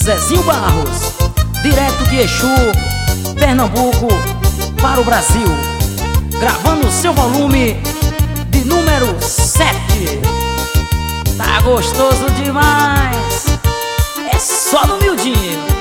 Zezinho Barros, direto de Exu, Pernambuco, para o Brasil, gravando seu volume de número 7. Tá gostoso demais, é só no miudinho.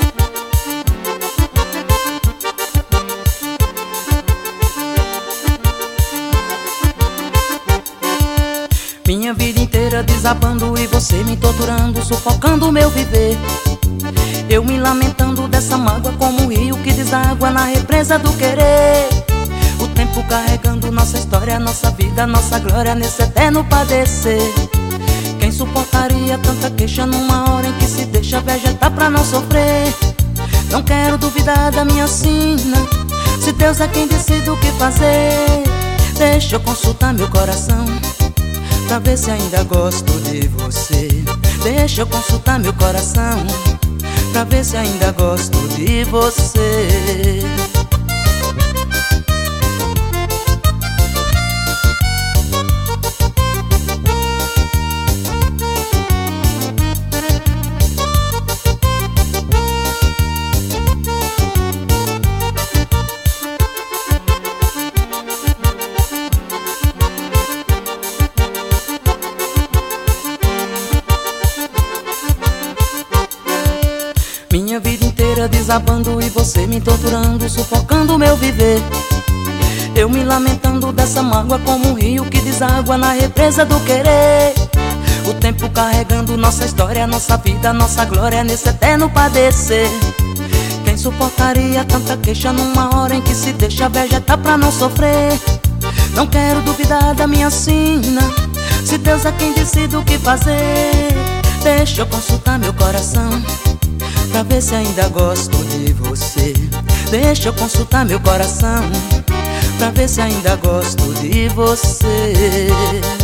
Minha vida inteira desabando e você me torturando, sufocando o meu viver. Eu me lamentando dessa mágoa como um rio que deságua na represa do querer. O tempo carregando nossa história, nossa vida, nossa glória nesse eterno padecer. Quem suportaria tanta queixa numa hora em que se deixa vegetar pra não sofrer? Não quero duvidar da minha sina, se Deus é quem decide o que fazer. Deixa eu consultar meu coração pra ver se ainda gosto de você. Deixa eu consultar meu coração pra ver se ainda gosto de você. Minha vida inteira desabando e você me torturando, sufocando o meu viver. Eu me lamentando dessa mágoa como um rio que deságua na represa do querer. O tempo carregando nossa história, nossa vida, nossa glória nesse eterno padecer. Quem suportaria tanta queixa numa hora em que se deixa vegetar pra não sofrer? Não quero duvidar da minha sina, se Deus é quem decide o que fazer. Deixa eu consultar meu coração pra ver se ainda gosto de você. Deixa eu consultar meu coração pra ver se ainda gosto de você.